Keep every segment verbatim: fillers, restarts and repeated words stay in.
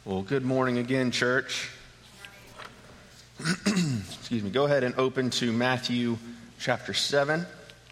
Well, good morning again, church. Excuse me. Go ahead and open to Matthew chapter seven.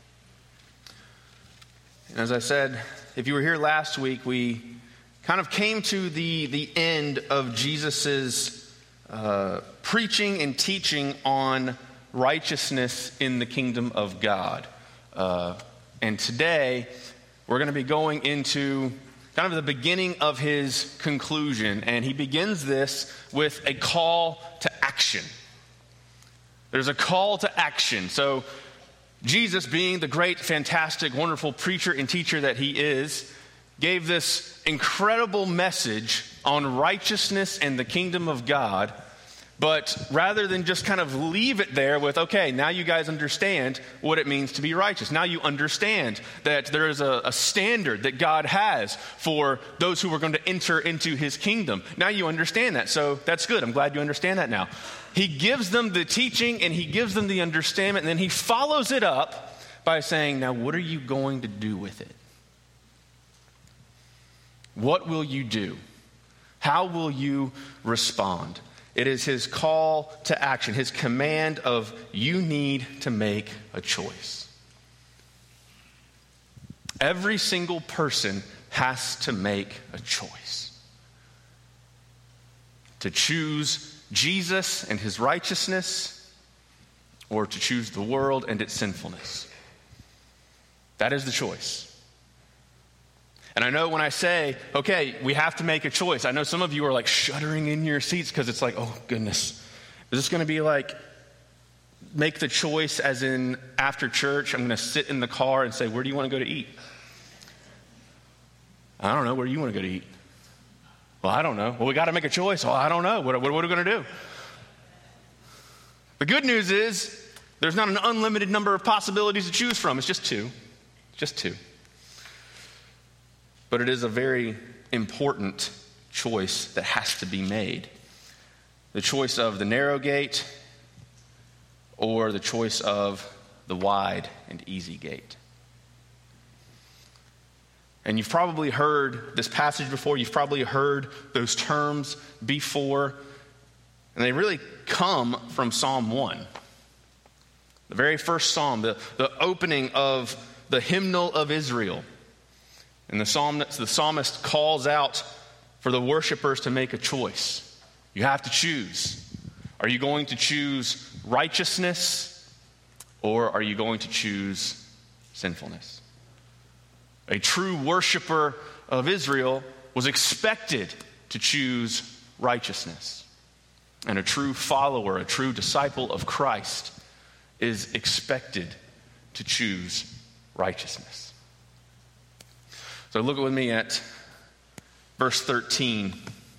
And as I said, if you were here last week, we kind of came to the, the end of Jesus's uh, preaching and teaching on righteousness in the kingdom of God. Uh, and today, we're going to be going into kind of the beginning of his conclusion, and he begins this with a call to action. There's a call to action. So Jesus, being the great, fantastic, wonderful preacher and teacher that he is, gave this incredible message on righteousness and the kingdom of God. But rather than just kind of leave it there with, okay, now you guys understand what it means to be righteous. Now you understand that there is a, a standard that God has for those who are going to enter into his kingdom. Now you understand that. So that's good. I'm glad you understand that now. He gives them the teaching and he gives them the understanding, and then he follows it up by saying, now what are you going to do with it? What will you do? How will you respond? It is his call to action, his command of you need to make a choice. Every single person has to make a choice. To choose Jesus and his righteousness, or to choose the world and its sinfulness. That is the choice. And I know when I say, okay, we have to make a choice, I know some of you are like shuddering in your seats because it's like, oh goodness, is this going to be like, make the choice as in after church, I'm going to sit in the car and say, where do you want to go to eat? I don't know, where do you want to go to eat? Well, I don't know. Well, we got to make a choice. Well, I don't know. What, what, what are we going to do? The good news is there's not an unlimited number of possibilities to choose from. It's just two. Just two. But it is a very important choice that has to be made. The choice of the narrow gate or the choice of the wide and easy gate. And you've probably heard this passage before. You've probably heard those terms before. And they really come from Psalm one. The very first psalm, the, the opening of the hymnal of Israel. And the psalmist, the psalmist calls out for the worshipers to make a choice. You have to choose. Are you going to choose righteousness, or are you going to choose sinfulness? A true worshiper of Israel was expected to choose righteousness. And a true follower, a true disciple of Christ is expected to choose righteousness. So look with me at verse thirteen.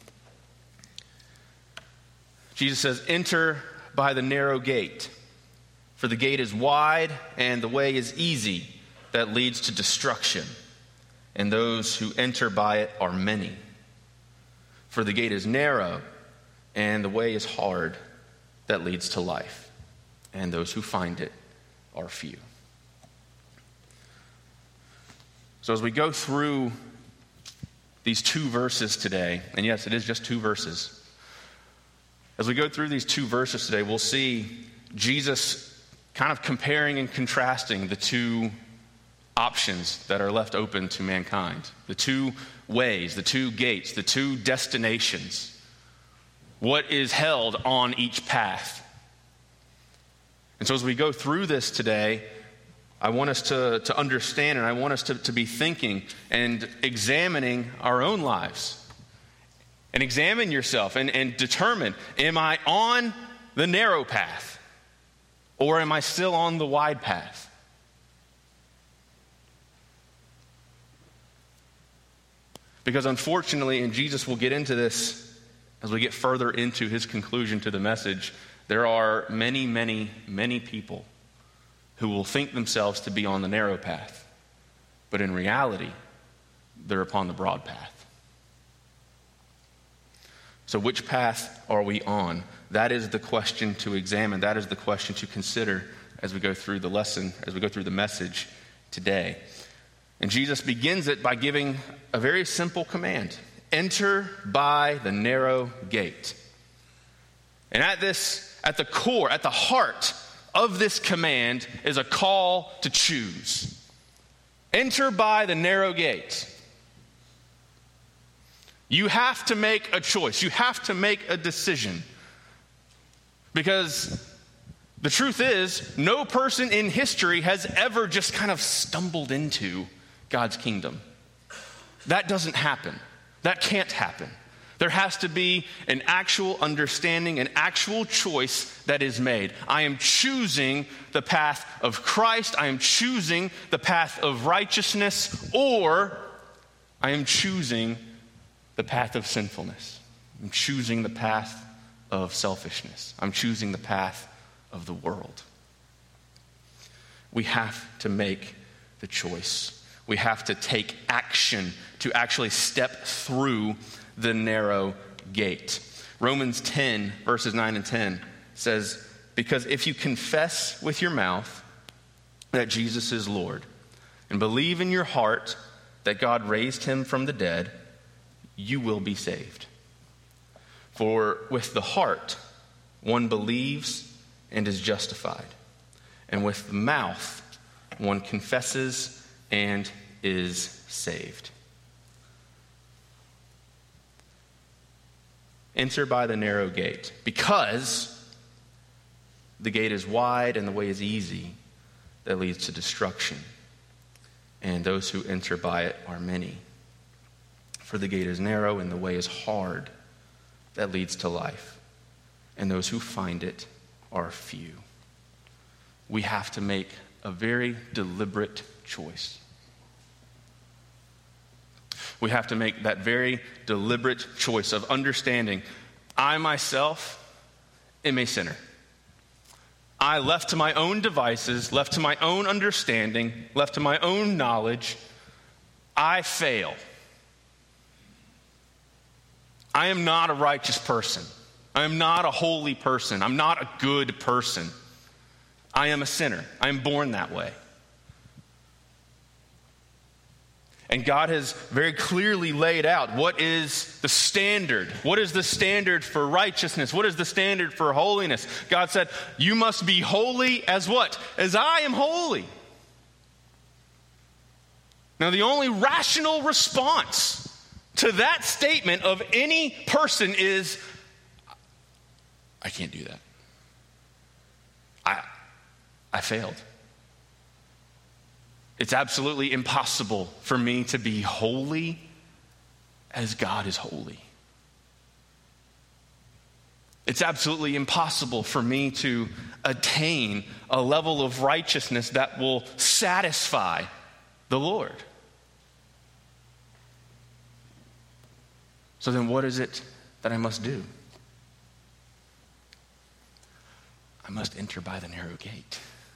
Jesus says, enter by the narrow gate, for the gate is wide and the way is easy that leads to destruction, and those who enter by it are many. For the gate is narrow and the way is hard that leads to life, and those who find it are few. So as we go through these two verses today, and yes, it is just two verses. As we go through these two verses today, we'll see Jesus kind of comparing and contrasting the two options that are left open to mankind. The two ways, the two gates, the two destinations. What is held on each path. And so as we go through this today, I want us to, to understand, and I want us to, to be thinking and examining our own lives. And examine yourself and, and determine, am I on the narrow path? Or am I still on the wide path? Because unfortunately, and Jesus will get into this as we get further into his conclusion to the message, there are many, many, many people who will think themselves to be on the narrow path, but in reality, they're upon the broad path. So which path are we on? That is the question to examine. That is the question to consider as we go through the lesson, as we go through the message today. And Jesus begins it by giving a very simple command. enter by the narrow gate. And at this, at the core, at the heart of this command is a call to choose. Enter by the narrow gate. You have to make a choice. You have to make a decision. Because the truth is, no person in history has ever just kind of stumbled into God's kingdom. That doesn't happen. That can't happen. There has to be an actual understanding, an actual choice that is made. I am choosing the path of Christ. I am choosing the path of righteousness, or I am choosing the path of sinfulness. I'm choosing the path of selfishness. I'm choosing the path of the world. We have to make the choice. We have to take action to actually step through the narrow gate. Romans ten, verses nine and ten says, because if you confess with your mouth that Jesus is Lord and believe in your heart that God raised him from the dead, you will be saved. For with the heart one believes and is justified, and with the mouth one confesses and is saved. Enter by the narrow gate, because the gate is wide and the way is easy that leads to destruction, and those who enter by it are many. For the gate is narrow and the way is hard that leads to life, and those who find it are few. We have to make a very deliberate choice. We have to make that very deliberate choice of understanding, I myself am a sinner. I, left to my own devices, left to my own understanding, left to my own knowledge, I fail. I am not a righteous person. I am not a holy person. I'm not a good person. I am a sinner. I am born that way. And God has very clearly laid out what is the standard. What is the standard for righteousness? What is the standard for holiness? God said, you must be holy as what? As I am holy. Now, the only rational response to that statement of any person is, I can't do that. I, I failed. It's absolutely impossible for me to be holy as God is holy. It's absolutely impossible for me to attain a level of righteousness that will satisfy the Lord. So then what is it that I must do? I must enter by the narrow gate.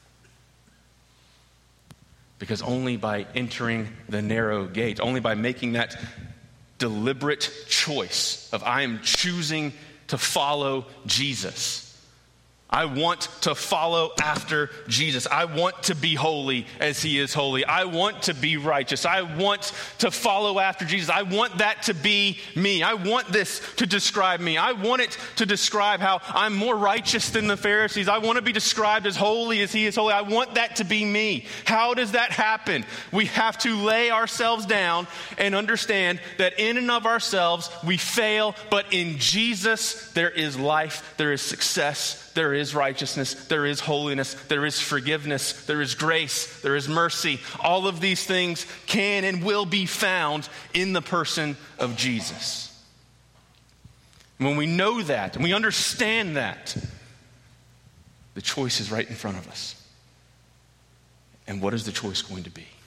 Because only by entering the narrow gate, only by making that deliberate choice of I am choosing to follow Jesus. I want to follow after Jesus. I want to be holy as he is holy. I want to be righteous. I want to follow after Jesus. I want that to be me. I want this to describe me. I want it to describe how I'm more righteous than the Pharisees. I want to be described as holy as he is holy. I want that to be me. How does that happen? We have to lay ourselves down and understand that in and of ourselves we fail, but in Jesus there is life, there is success, there is righteousness, there is holiness, there is forgiveness, there is grace, there is mercy. All of these things can and will be found in the person of Jesus. And when we know that and we understand that, the choice is right in front of us. And what is the choice going to be?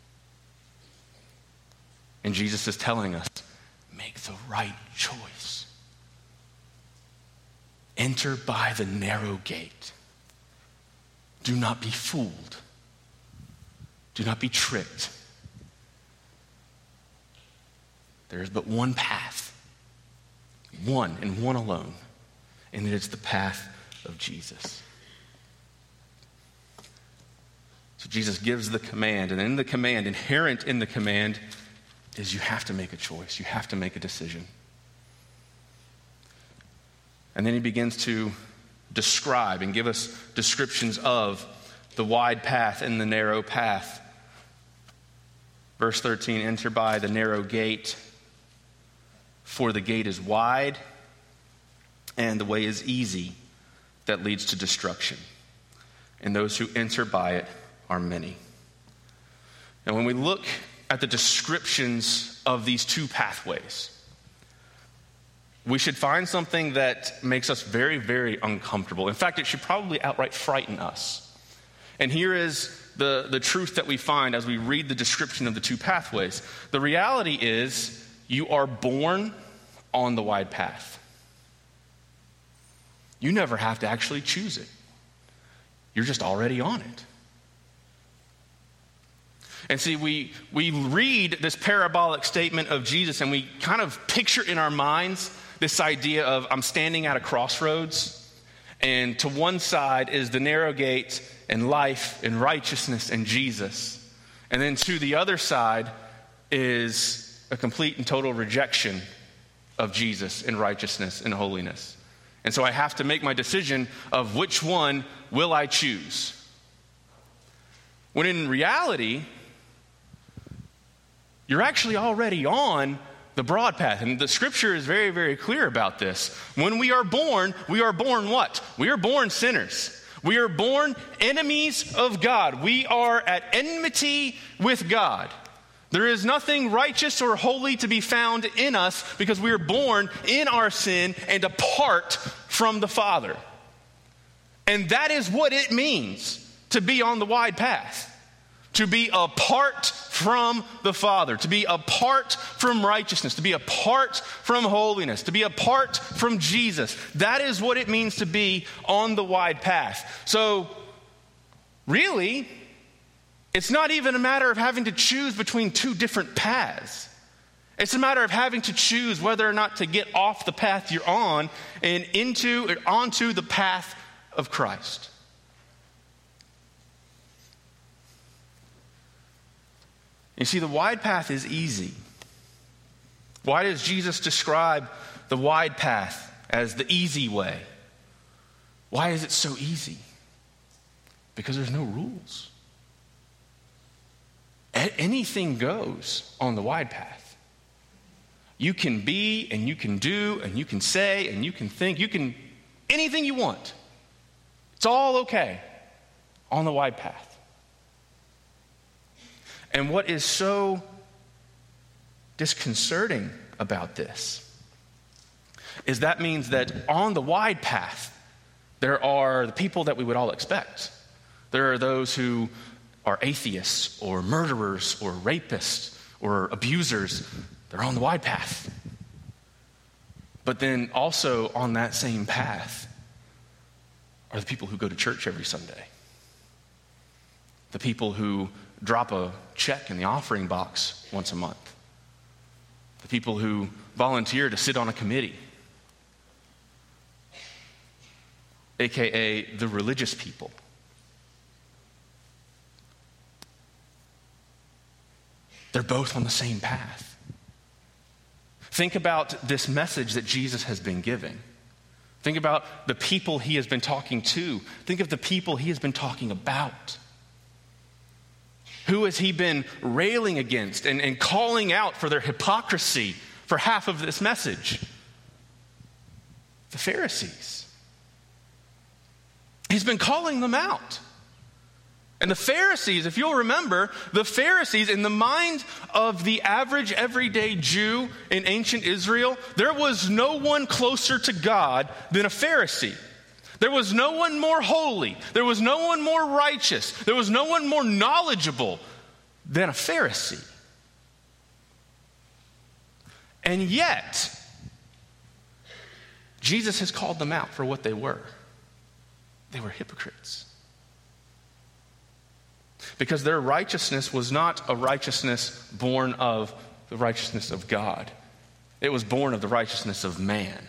And Jesus is telling us, make the right choice. Enter by the narrow gate. Do not be fooled. Do not be tricked. There is but one path. One and one alone. And it is the path of Jesus. So Jesus gives the command. And in the command, inherent in the command, is you have to make a choice. You have to make a decision. And then he begins to describe and give us descriptions of the wide path and the narrow path. Verse thirteen, enter by the narrow gate, for the gate is wide and the way is easy that leads to destruction. And those who enter by it are many. And when we look at the descriptions of these two pathways, we should find something that makes us very, very uncomfortable. In fact, it should probably outright frighten us. And here is the, the truth that we find as we read the description of the two pathways. The reality is you are born on the wide path. You never have to actually choose it. You're just already on it. And see, we, we read this parabolic statement of Jesus and we kind of picture in our minds this idea of I'm standing at a crossroads, and to one side is the narrow gate and life and righteousness and Jesus. And then to the other side is a complete and total rejection of Jesus and righteousness and holiness. And so I have to make my decision of which one will I choose. When in reality, you're actually already on the broad path. And the scripture is very, very clear about this. When we are born, we are born what? We are born sinners. We are born enemies of God. We are at enmity with God. There is nothing righteous or holy to be found in us because we are born in our sin and apart from the Father. And that is what it means to be on the wide path. To be apart from the Father, to be apart from righteousness, to be apart from holiness, to be apart from Jesus. That is what it means to be on the wide path. So, really, it's not even a matter of having to choose between two different paths. It's a matter of having to choose whether or not to get off the path you're on and into or onto the path of Christ. You see, the wide path is easy. Why does Jesus describe the wide path as the easy way? Why is it so easy? Because there's no rules. A- anything goes on the wide path. You can be and you can do and you can say and you can think. You can, anything you want. It's all okay on the wide path. And what is so disconcerting about this is that means that on the wide path, there are the people that we would all expect. There are those who are atheists or murderers or rapists or abusers. They're on the wide path. But then also on that same path are the people who go to church every Sunday. The people who drop a check in the offering box once a month. The people who volunteer to sit on a committee. A K A the religious people. They're both on the same path. Think about this message that Jesus has been giving. Think about the people he has been talking to. Think of the people he has been talking about. Who has he been railing against and, and calling out for their hypocrisy for half of this message? The Pharisees. He's been calling them out. And the Pharisees, if you'll remember, the Pharisees, in the mind of the average everyday Jew in ancient Israel, there was no one closer to God than a Pharisee. There was no one more holy. There was no one more righteous. There was no one more knowledgeable than a Pharisee. And yet, Jesus has called them out for what they were. They were hypocrites. Because their righteousness was not a righteousness born of the righteousness of God. It was born of the righteousness of man.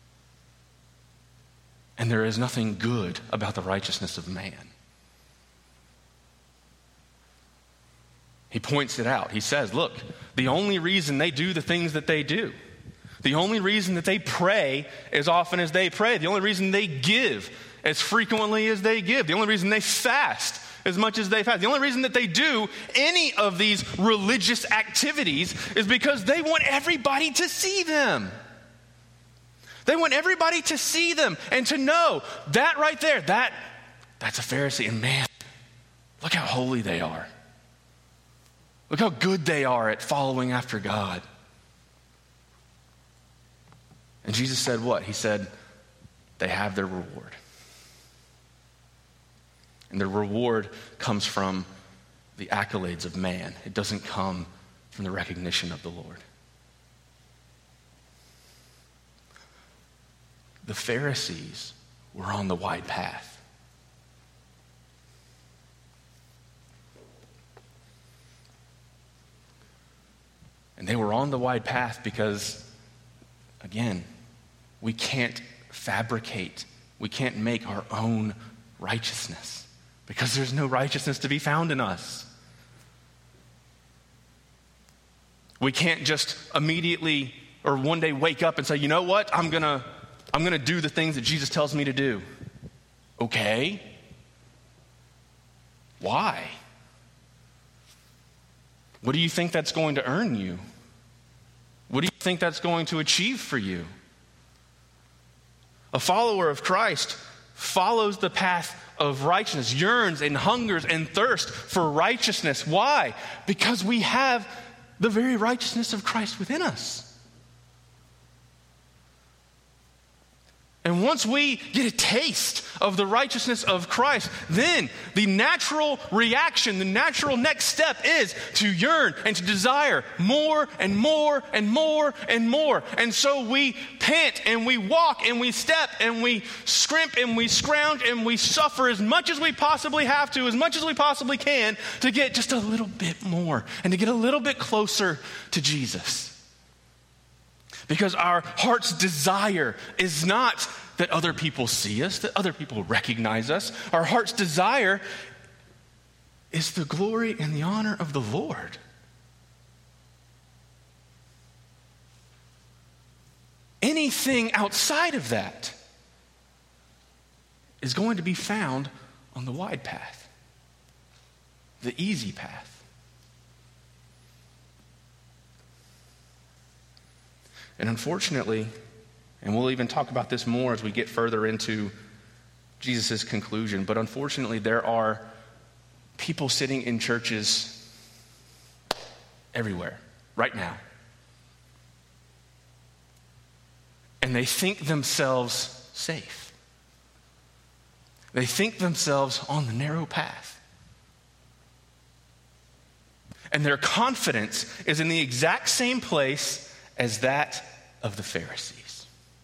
And there is nothing good about the righteousness of man. He points it out. He says, look, The only reason they do the things that they do, the only reason that they pray as often as they pray, the only reason they give as frequently as they give, the only reason they fast as much as they fast, the only reason that they do any of these religious activities is because they want everybody to see them. They want everybody to see them and to know that right there, that that's a Pharisee. And man, look how holy they are. Look how good they are at following after God. And Jesus said what? He said, they have their reward. And their reward comes from the accolades of man. It doesn't come from the recognition of the Lord. The Pharisees were on the wide path. And they were on the wide path because, again, we can't fabricate, we can't make our own righteousness because there's no righteousness to be found in us. We can't just immediately or one day wake up and say, you know what, I'm gonna, I'm gonna do the things that Jesus tells me to do. Okay. Why? What do you think that's going to earn you? What do you think that's going to achieve for you? A follower of Christ follows the path of righteousness, yearns and hungers and thirsts for righteousness. Why? Because we have the very righteousness of Christ within us. And once we get a taste of the righteousness of Christ, then the natural reaction, the natural next step is to yearn and to desire more and more and more and more. And so we pant and we walk and we step and we scrimp and we scrounge and we suffer as much as we possibly have to, as much as we possibly can, to get just a little bit more and to get a little bit closer to Jesus. Because our heart's desire is not that other people see us, that other people recognize us. Our heart's desire is the glory and the honor of the Lord. Anything outside of that is going to be found on the wide path, the easy path. And unfortunately, and we'll even talk about this more as we get further into Jesus' conclusion, but unfortunately there are people sitting in churches everywhere, right now. And they think themselves safe. They think themselves on the narrow path. And their confidence is in the exact same place as that of the Pharisees.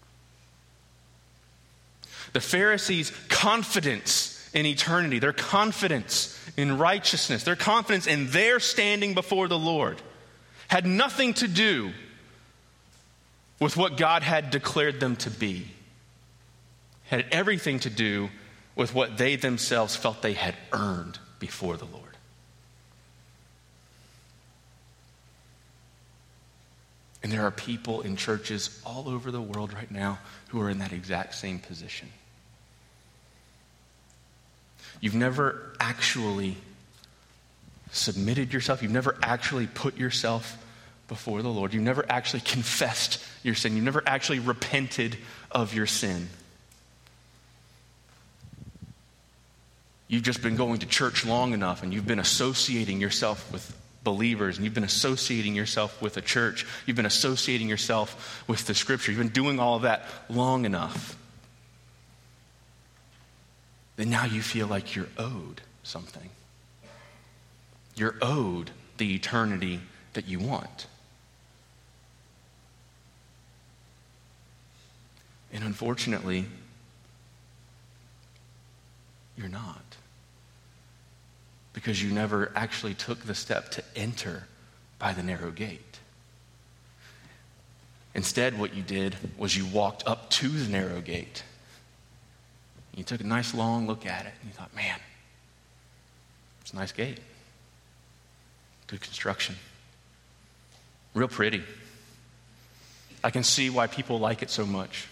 The Pharisees' confidence in eternity, their confidence in righteousness, their confidence in their standing before the Lord had nothing to do with what God had declared them to be. It had everything to do with what they themselves felt they had earned before the Lord. And there are people in churches all over the world right now who are in that exact same position. You've never actually submitted yourself. You've never actually put yourself before the Lord. You've never actually confessed your sin. You've never actually repented of your sin. You've just been going to church long enough and you've been associating yourself with believers, and you've been associating yourself with a church. You've been associating yourself with the scripture. You've been doing all of that long enough. Then now you feel like you're owed something. You're owed the eternity that you want. And unfortunately, you're not. Because you never actually took the step to enter by the narrow gate. Instead, what you did was you walked up to the narrow gate. You took a nice long look at it and you thought, man, it's a nice gate. Good construction. real pretty. I can see why people like it so much.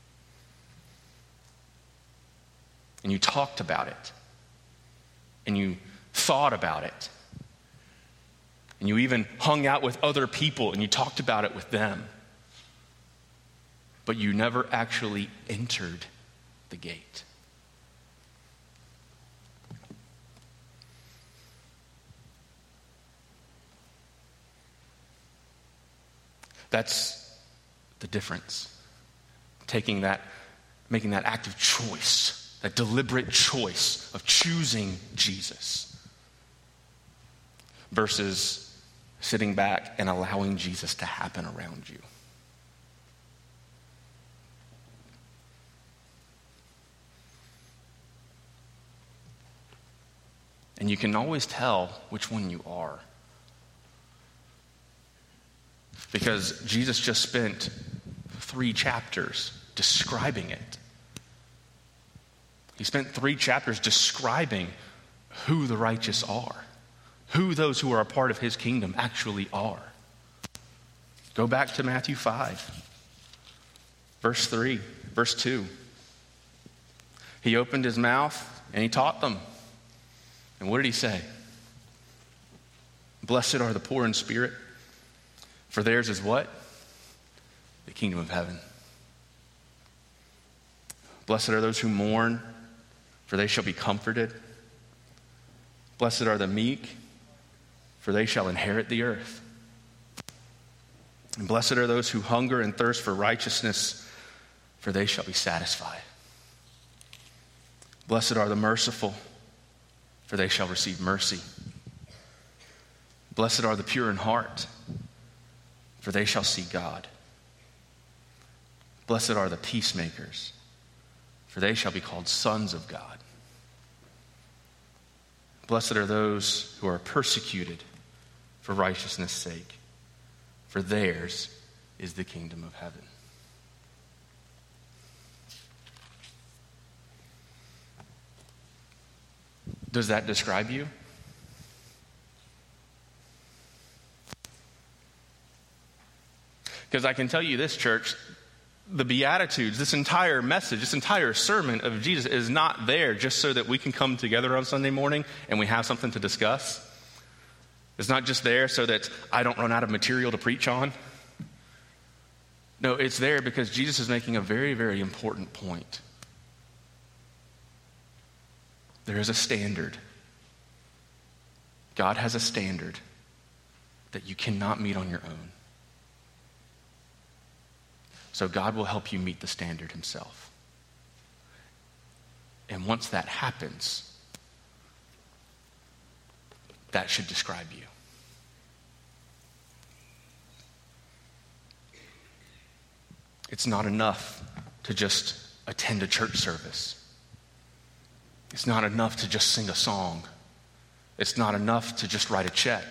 And you talked about it. And you thought about it. And you even hung out with other people and you talked about it with them. But you never actually entered the gate. That's the difference. Taking that, making that active choice, that deliberate choice of choosing Jesus versus sitting back and allowing Jesus to happen around you. And you can always tell which one you are. Because Jesus just spent three chapters describing it. He spent three chapters describing who the righteous are, who those who are a part of his kingdom actually are. Go back to Matthew five, verse three, verse two. He opened his mouth and he taught them. And what did he say? Blessed are the poor in spirit, for theirs is what? The kingdom of heaven. Blessed are those who mourn, for they shall be comforted. Blessed are the meek, for they shall inherit the earth. And blessed are those who hunger and thirst for righteousness, for they shall be satisfied. Blessed are the merciful, for they shall receive mercy. Blessed are the pure in heart, for they shall see God. Blessed are the peacemakers, for they shall be called sons of God. Blessed are those who are persecuted for righteousness' sake, for theirs is the kingdom of heaven. Does that describe you? Because I can tell you this, church, the Beatitudes, this entire message, this entire sermon of Jesus is not there just so that we can come together on Sunday morning and we have something to discuss. It's not just there so that I don't run out of material to preach on. No, it's there because Jesus is making a very, very important point. There is a standard. God has a standard that you cannot meet on your own. So God will help you meet the standard himself. And once that happens, that should describe you. It's not enough to just attend a church service. It's not enough to just sing a song. It's not enough to just write a check.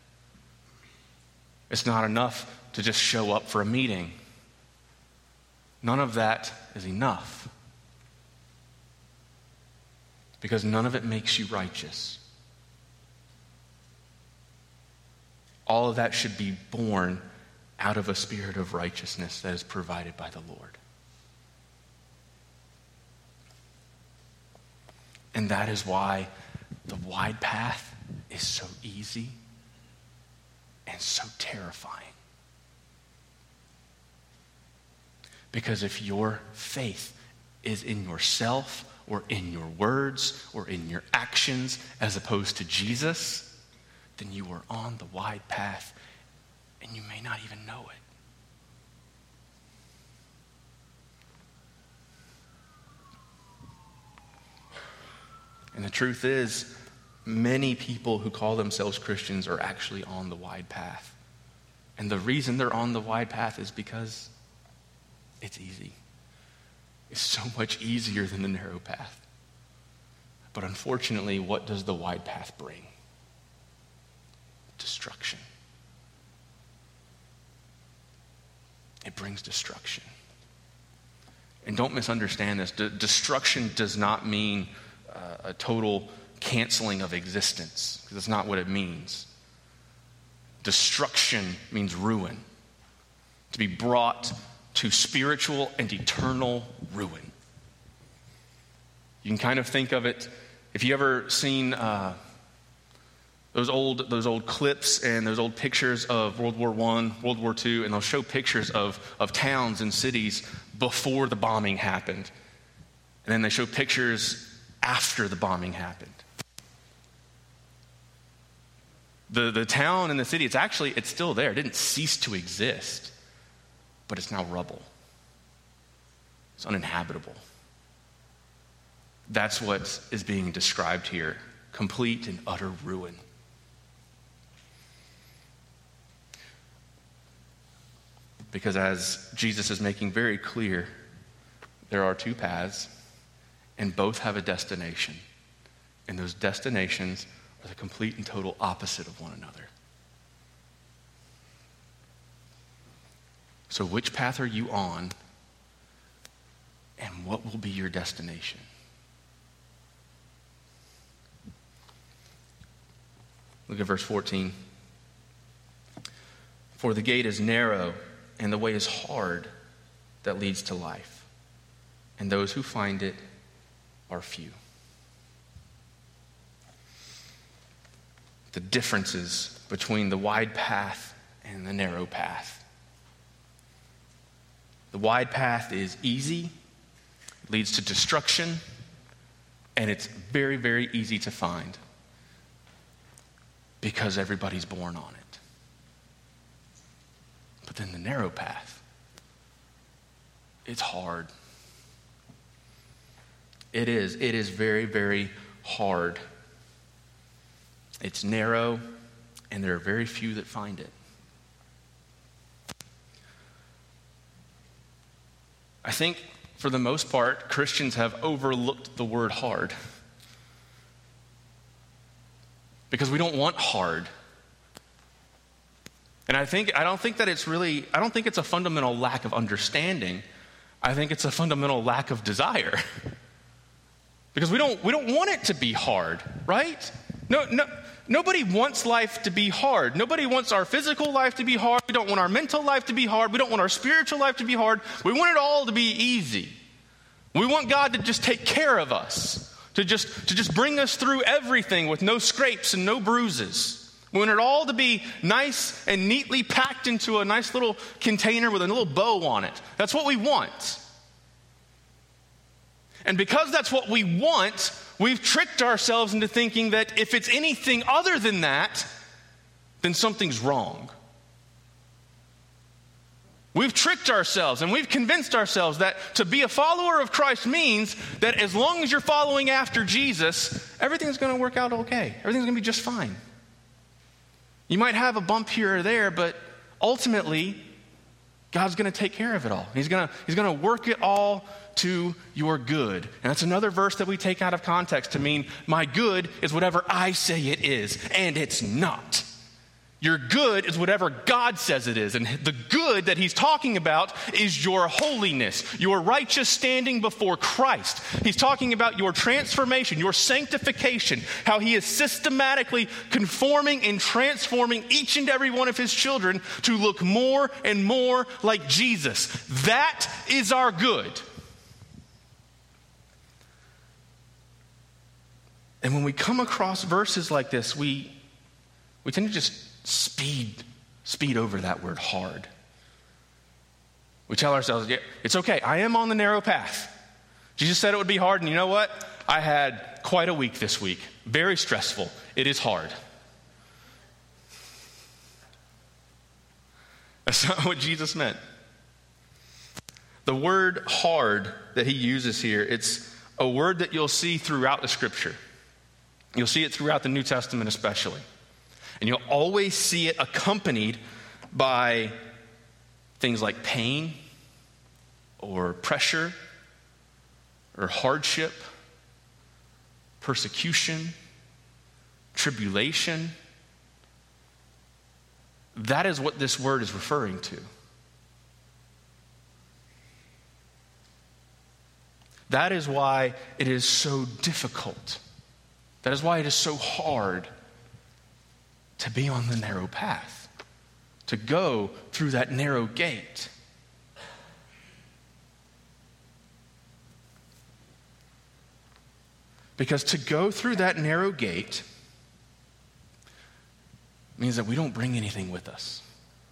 It's not enough to just show up for a meeting. None of that is enough. Because none of it makes you righteous. All of that should be born out of a spirit of righteousness that is provided by the Lord. And that is why the wide path is so easy and so terrifying. Because if your faith is in yourself or in your words or in your actions as opposed to Jesus, then you are on the wide path and you may not even know it. And the truth is, many people who call themselves Christians are actually on the wide path. And the reason they're on the wide path is because it's easy. It's so much easier than the narrow path. But unfortunately, what does the wide path bring? Destruction. It brings destruction. And don't misunderstand this. De- destruction does not mean uh, a total canceling of existence, because that's not what it means. Destruction means ruin. To be brought to spiritual and eternal ruin. You can kind of think of it, if you ever seen uh, those old those old clips and those old pictures of World War One, World War Two, and they'll show pictures of, of towns and cities before the bombing happened. And then they show pictures after the bombing happened. The the town and the city, it's actually, it's still there. It didn't cease to exist, but it's now rubble. It's uninhabitable. That's what is being described here. Complete and utter ruin. Because as Jesus is making very clear, there are two paths, and both have a destination. And those destinations are the complete and total opposite of one another. So which path are you on, and what will be your destination? Look at verse fourteen. For the gate is narrow, and the way is hard that leads to life, and those who find it are few. The differences between the wide path and the narrow path. The wide path is easy, leads to destruction, and it's very, very easy to find because everybody's born on it. But then the narrow path, it's hard. It is. It is very, very hard. It's narrow, and there are very few that find it. I think, for the most part, Christians have overlooked the word hard. Because we don't want hard. And I think I don't think that it's really, I don't think it's a fundamental lack of understanding. I think it's a fundamental lack of desire. Because we don't we don't want it to be hard, right? No, no, nobody wants life to be hard. Nobody wants our physical life to be hard. We don't want our mental life to be hard. We don't want our spiritual life to be hard. We want it all to be easy. We want God to just take care of us, to just, to just bring us through everything with no scrapes and no bruises. We want it all to be nice and neatly packed into a nice little container with a little bow on it. That's what we want. And because that's what we want, we've tricked ourselves into thinking that if it's anything other than that, then something's wrong. We've tricked ourselves and we've convinced ourselves that to be a follower of Christ means that as long as you're following after Jesus, everything's going to work out okay. Everything's going to be just fine. You might have a bump here or there, but ultimately, God's going to take care of it all. He's going to, he's going to work it all to your good. And that's another verse that we take out of context to mean my good is whatever I say it is, and it's not. Your good is whatever God says it is. And the good that he's talking about is your holiness, your righteous standing before Christ. He's talking about your transformation, your sanctification, how he is systematically conforming and transforming each and every one of his children to look more and more like Jesus. That is our good. And when we come across verses like this, we, we tend to just Speed, speed over that word hard. We tell ourselves, yeah, it's okay. I am on the narrow path. Jesus said it would be hard, and you know what? I had quite a week this week. Very stressful. It is hard. That's not what Jesus meant. The word hard that he uses here, it's a word that you'll see throughout the scripture. You'll see it throughout the New Testament especially. And you'll always see it accompanied by things like pain or pressure or hardship, persecution, tribulation. That is what this word is referring to. That is why it is so difficult. That is why it is so hard to be on the narrow path. to go through that narrow gate. Because to go through that narrow gate means that we don't bring anything with us.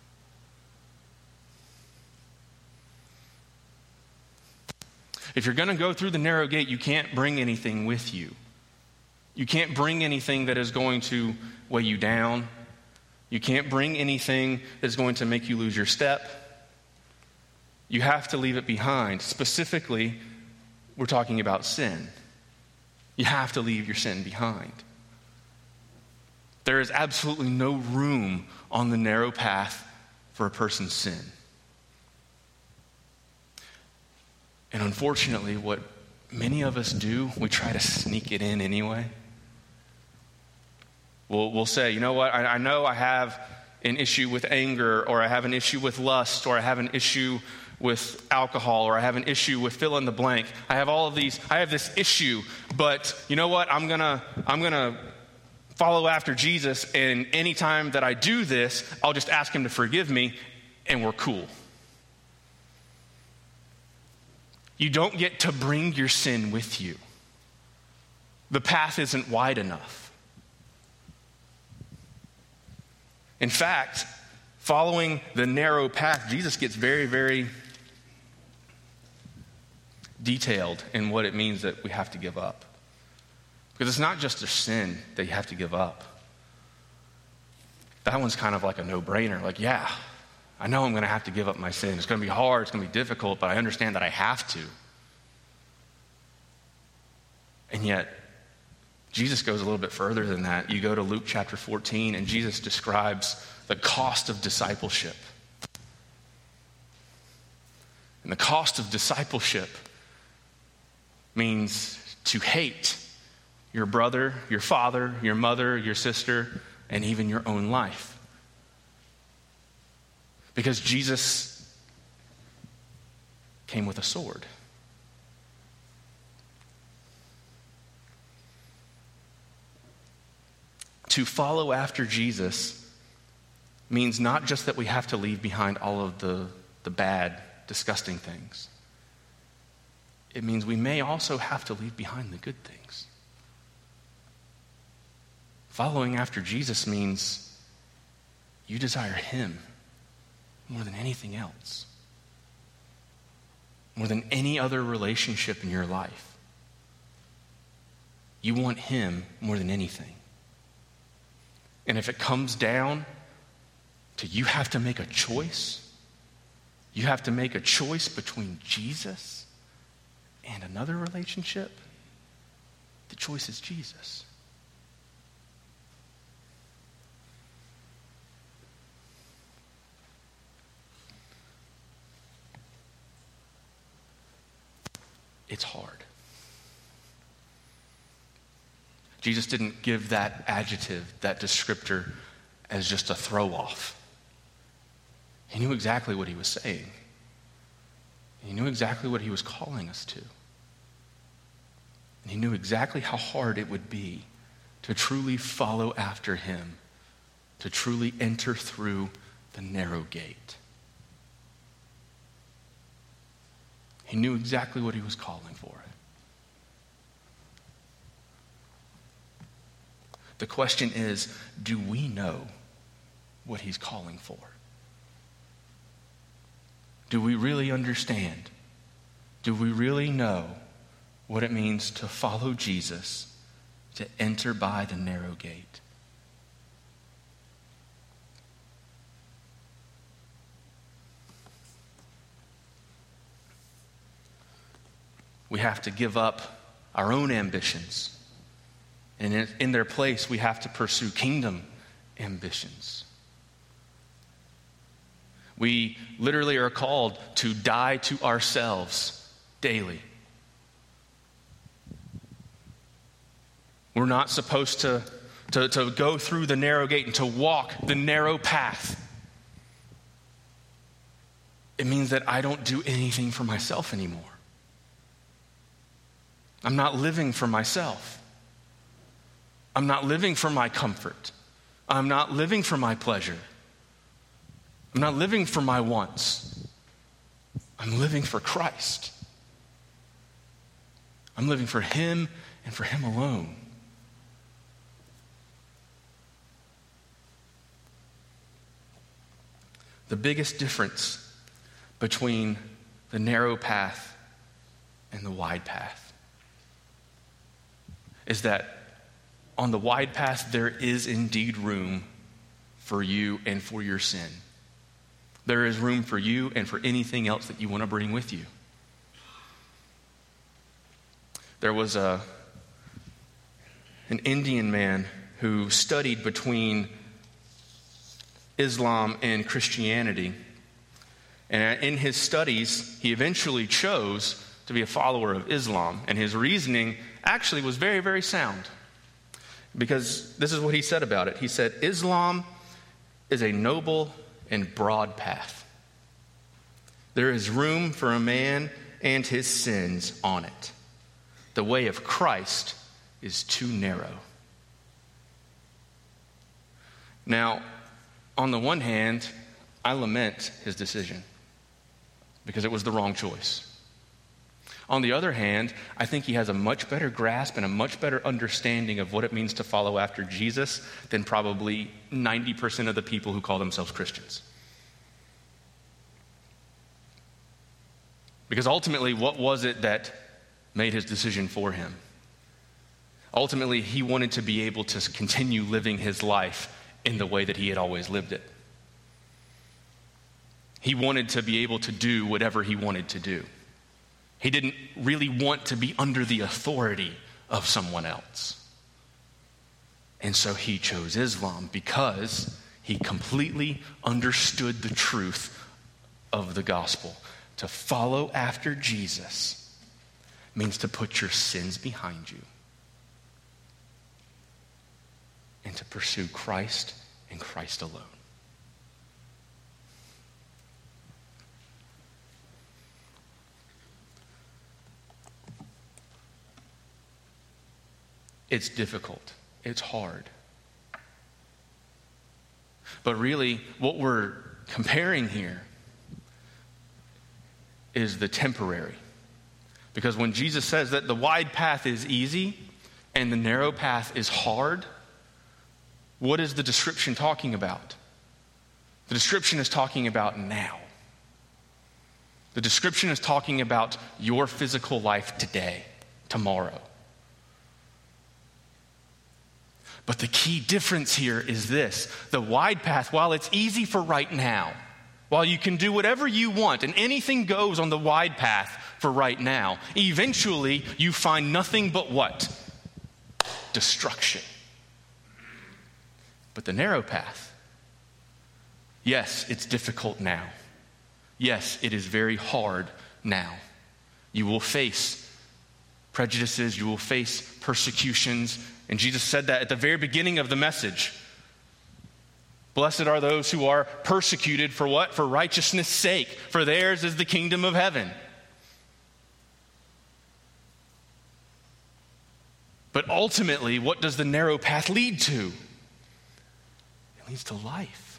If you're going to go through the narrow gate, you can't bring anything with you. You can't bring anything that is going to weigh you down. You can't bring anything that's going to make you lose your step. You have to leave it behind. Specifically, we're talking about sin. You have to leave your sin behind. There is absolutely no room on the narrow path for a person's sin. And unfortunately, what many of us do, we try to sneak it in anyway. We'll, we'll say, you know what, I, I know I have an issue with anger, or I have an issue with lust, or I have an issue with alcohol, or I have an issue with fill in the blank. I have all of these, I have this issue, but you know what, I'm gonna, I'm gonna follow after Jesus, and anytime that I do this, I'll just ask him to forgive me, and we're cool. You don't get to bring your sin with you. The path isn't wide enough. In fact, following the narrow path, Jesus gets very, very detailed in what it means that we have to give up. Because it's not just a sin that you have to give up. That one's kind of like a no-brainer. Like, yeah, I know I'm going to have to give up my sin. It's going to be hard. It's going to be difficult, but I understand that I have to. And yet, Jesus goes a little bit further than that. You go to Luke chapter fourteen, and Jesus describes the cost of discipleship. And the cost of discipleship means to hate your brother, your father, your mother, your sister, and even your own life. Because Jesus came with a sword. To follow after Jesus means not just that we have to leave behind all of the, the bad, disgusting things. It means we may also have to leave behind the good things. Following after Jesus means you desire him more than anything else, more than any other relationship in your life. You want him more than anything. And if it comes down to you have to make a choice, you have to make a choice between Jesus and another relationship, the choice is Jesus. It's hard. Jesus didn't give that adjective, that descriptor, as just a throw-off. He knew exactly what he was saying. He knew exactly what he was calling us to. And he knew exactly how hard it would be to truly follow after him, to truly enter through the narrow gate. He knew exactly what he was calling for. The question is, do we know what he's calling for? Do we really understand? Do we really know what it means to follow Jesus, to enter by the narrow gate? We have to give up our own ambitions. And in, in their place, we have to pursue kingdom ambitions. We literally are called to die to ourselves daily. We're not supposed to, to, to go through the narrow gate and to walk the narrow path. It means that I don't do anything for myself anymore. I'm not living for myself. I'm not living for my comfort. I'm not living for my pleasure. I'm not living for my wants. I'm living for Christ. I'm living for him and for him alone. The biggest difference between the narrow path and the wide path is that on the wide path, there is indeed room for you and for your sin. There is room for you and for anything else that you want to bring with you. There was a, an Indian man who studied between Islam and Christianity. And in his studies, he eventually chose to be a follower of Islam. And his reasoning actually was very, very sound. Because this is what he said about it. He said, Islam is a noble and broad path. There is room for a man and his sins on it. The way of Christ is too narrow. Now, on the one hand, I lament his decision because it was the wrong choice. On the other hand, I think he has a much better grasp and a much better understanding of what it means to follow after Jesus than probably ninety percent of the people who call themselves Christians. Because ultimately, what was it that made his decision for him? Ultimately, he wanted to be able to continue living his life in the way that he had always lived it. He wanted to be able to do whatever he wanted to do. He didn't really want to be under the authority of someone else. And so he chose Islam because he completely understood the truth of the gospel. To follow after Jesus means to put your sins behind you and to pursue Christ and Christ alone. It's difficult. It's hard. But really, what we're comparing here is the temporary. Because when Jesus says that the wide path is easy and the narrow path is hard, what is the description talking about? The description is talking about now. The description is talking about your physical life today, tomorrow. But the key difference here is this. The wide path, while it's easy for right now, while you can do whatever you want and anything goes on the wide path for right now, eventually you find nothing but what? Destruction. But the narrow path, yes, it's difficult now. Yes, it is very hard now. You will face prejudices, you will face persecutions, and Jesus said that at the very beginning of the message. Blessed are those who are persecuted for what? For righteousness' sake, for theirs is the kingdom of heaven. But ultimately, what does the narrow path lead to? It leads to life.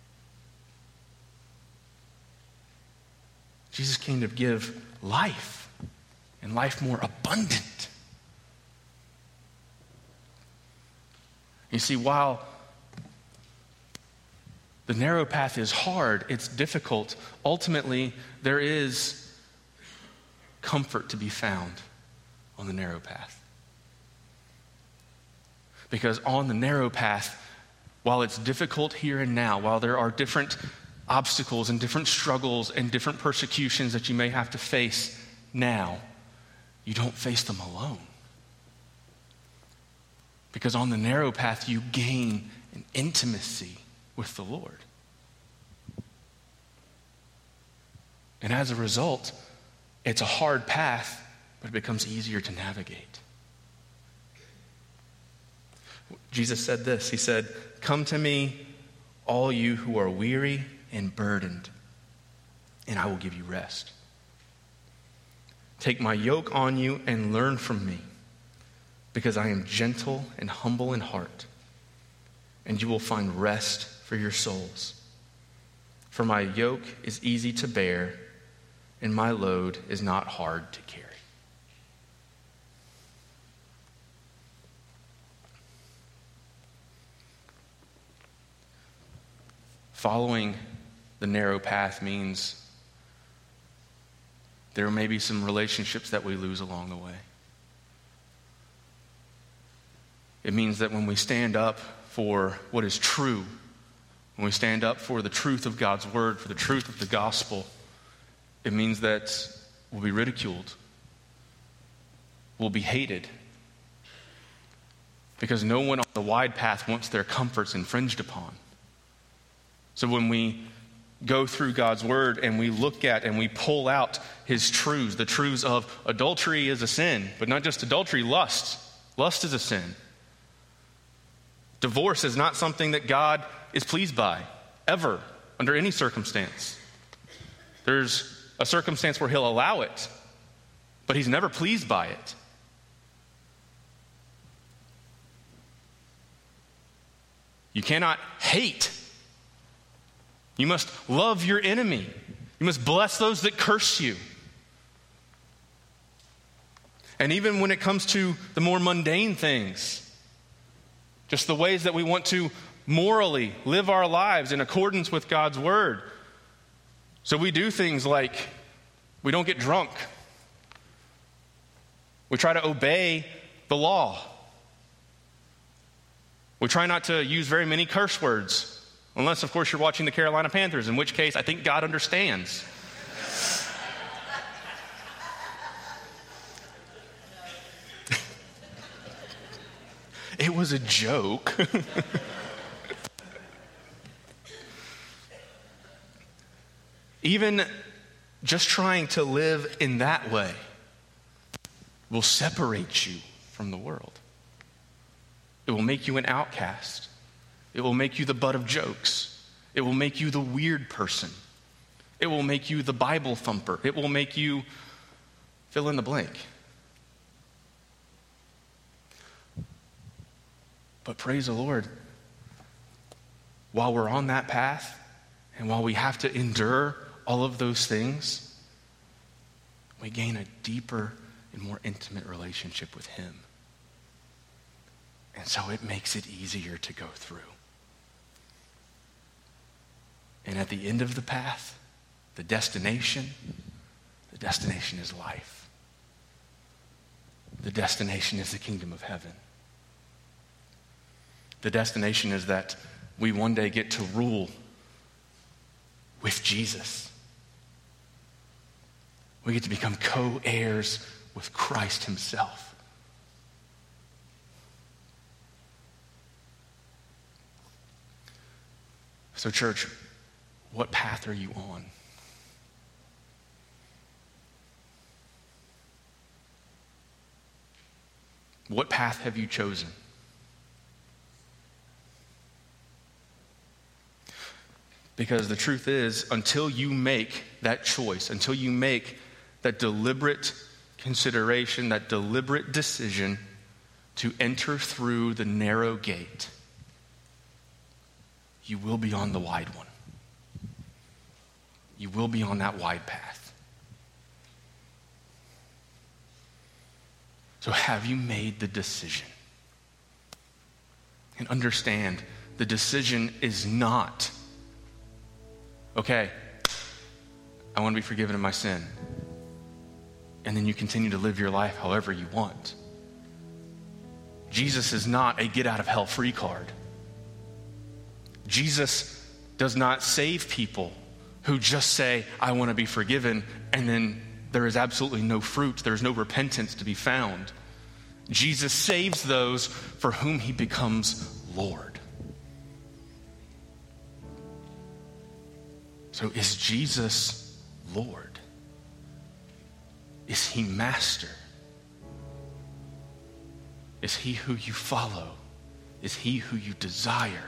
Jesus came to give life, and life more abundant. You see, while the narrow path is hard, it's difficult, ultimately there is comfort to be found on the narrow path. Because on the narrow path, while it's difficult here and now, while there are different obstacles and different struggles and different persecutions that you may have to face now, you don't face them alone. Because on the narrow path, you gain an intimacy with the Lord. And as a result, it's a hard path, but it becomes easier to navigate. Jesus said this. He said, "Come to me, all you who are weary and burdened, and I will give you rest. Take my yoke on you and learn from me, because I am gentle and humble in heart, and you will find rest for your souls. For my yoke is easy to bear, and my load is not hard to carry. Following the narrow path means there may be some relationships that we lose along the way. It means that when we stand up for what is true, when we stand up for the truth of God's word, for the truth of the gospel, it means that we'll be ridiculed. We'll be hated. Because no one on the wide path wants their comforts infringed upon. So when we go through God's word and we look at and we pull out his truths, the truths of adultery is a sin, but not just adultery, lust. Lust is a sin. Divorce is not something that God is pleased by, ever, under any circumstance. There's a circumstance where he'll allow it, but he's never pleased by it. You cannot hate. You must love your enemy. You must bless those that curse you. And even when it comes to the more mundane things, just the ways that we want to morally live our lives in accordance with God's word. So we do things like we don't get drunk. We try to obey the law. We try not to use very many curse words. Unless, of course, you're watching the Carolina Panthers, in which case I think God understands. It was a joke. Even just trying to live in that way will separate you from the world. It will make you an outcast. It will make you the butt of jokes. It will make you the weird person. It will make you the Bible thumper. It will make you fill in the blank. But praise the Lord, while we're on that path and while we have to endure all of those things, we gain a deeper and more intimate relationship with him. And so it makes it easier to go through. And at the end of the path, the destination, the destination is life. The destination is the kingdom of heaven. The destination is that we one day get to rule with Jesus. We get to become co-heirs with Christ himself. So, church, what path are you on? What path have you chosen? Because the truth is, until you make that choice, until you make that deliberate consideration, that deliberate decision to enter through the narrow gate, you will be on the wide one. You will be on that wide path. So have you made the decision? And understand, the decision is not, okay, I want to be forgiven of my sin. And then you continue to live your life however you want. Jesus is not a get out of hell free card. Jesus does not save people who just say, I want to be forgiven, and then there is absolutely no fruit, there's no repentance to be found. Jesus saves those for whom he becomes Lord. So is Jesus Lord? Is he master? Is he who you follow? Is he who you desire?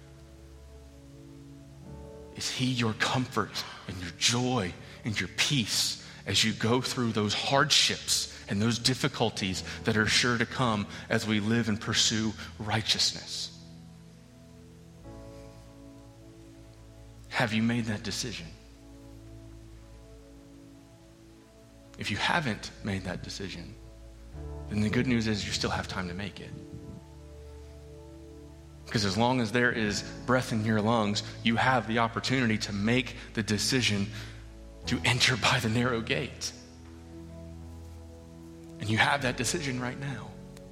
Is he your comfort and your joy and your peace as you go through those hardships and those difficulties that are sure to come as we live and pursue righteousness? Have you made that decision? If you haven't made that decision, then the good news is you still have time to make it. Because as long as there is breath in your lungs, you have the opportunity to make the decision to enter by the narrow gate. And you have that decision right now.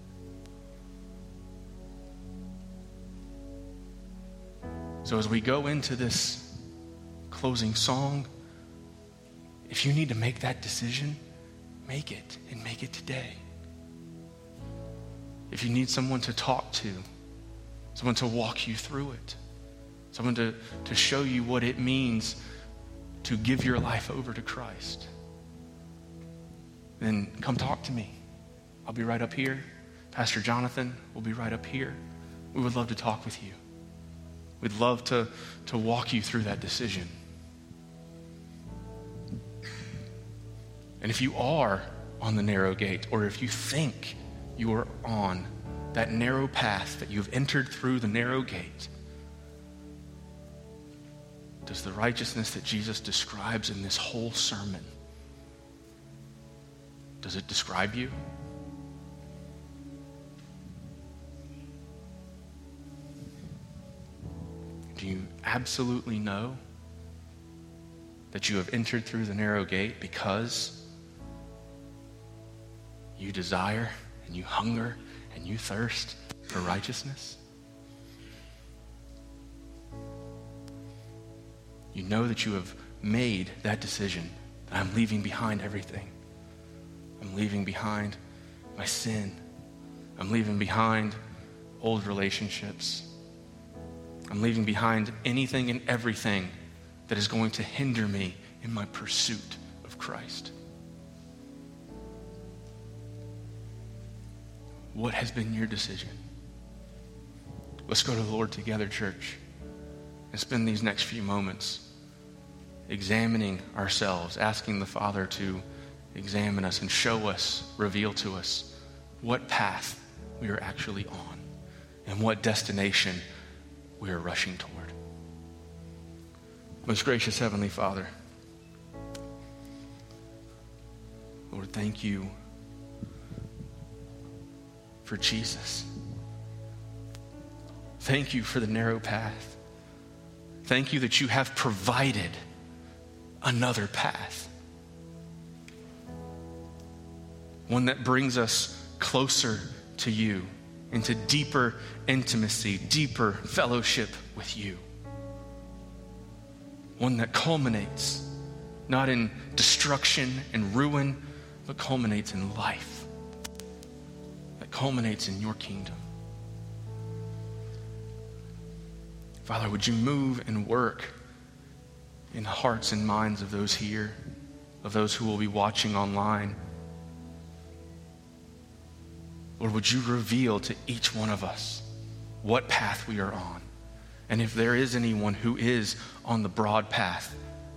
So as we go into this closing song, if you need to make that decision, make it, and make it today. If you need someone to talk to, someone to walk you through it, someone to, to show you what it means to give your life over to Christ, then come talk to me. I'll be right up here. Pastor Jonathan will be right up here. We would love to talk with you. We'd love to, to walk you through that decision. And if you are on the narrow gate, or if you think you are on that narrow path, that you've entered through the narrow gate, does the righteousness that Jesus describes in this whole sermon, does it describe you? Do you absolutely know that you have entered through the narrow gate because you desire and you hunger and you thirst for righteousness? You know that you have made that decision, that I'm leaving behind everything. I'm leaving behind my sin. I'm leaving behind old relationships. I'm leaving behind anything and everything that is going to hinder me in my pursuit of Christ. What has been your decision? Let's go to the Lord together, church, and spend these next few moments examining ourselves, asking the Father to examine us and show us, reveal to us what path we are actually on and what destination we are rushing toward. Most gracious Heavenly Father, Lord, thank you for Jesus. Thank you for the narrow path. Thank you that you have provided another path. One that brings us closer to you, into deeper intimacy, deeper fellowship with you. One that culminates not in destruction and ruin, but culminates in life. That culminates in your kingdom. Father, would you move and work in the hearts and minds of those here, of those who will be watching online? Lord, would you reveal to each one of us what path we are on? And if there is anyone who is on the broad path,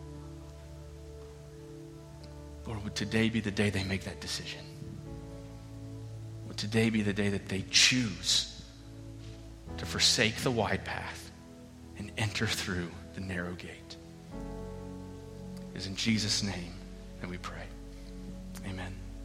Lord, would today be the day they make that decision? Would today be the day that they choose to forsake the wide path and enter through the narrow gate? It is in Jesus' name that we pray. Amen.